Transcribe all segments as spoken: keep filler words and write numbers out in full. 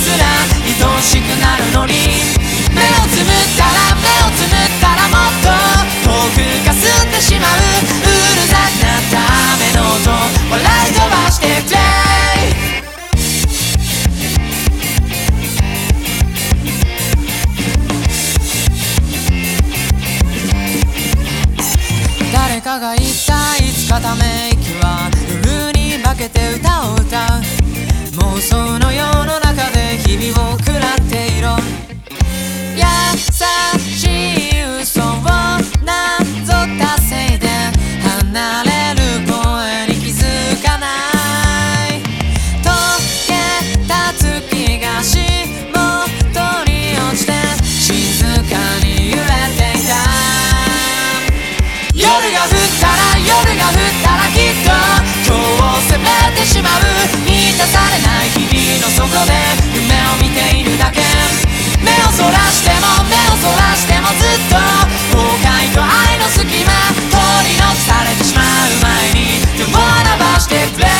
すら愛しくなるのに、目をつむったら目をつむったらもっと遠くかすんでしまう。うるさくなった雨の音笑い飛ばしてくれ。誰かが言った、いつかため息は夜に負けて歌を歌う。妄想の世の中で日々を食らっていろ。優しい嘘をなぞったせいで離れる声に気づかない。溶けた月が足元に落ちて静かに揺れていた。夜が降ったら夜が降ったらきっと今日を責めてしまう。満たされない日々の底で夢を見ているだけ。目をそらしても目をそらしてもずっと後悔と愛の隙間取り残されてしまう前に手を伸ばしてくれ。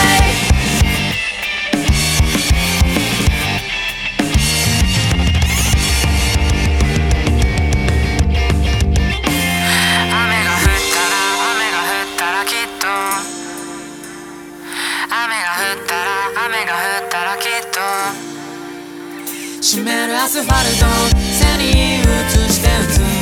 雨が降ったらきっと湿るアスファルト背に映して映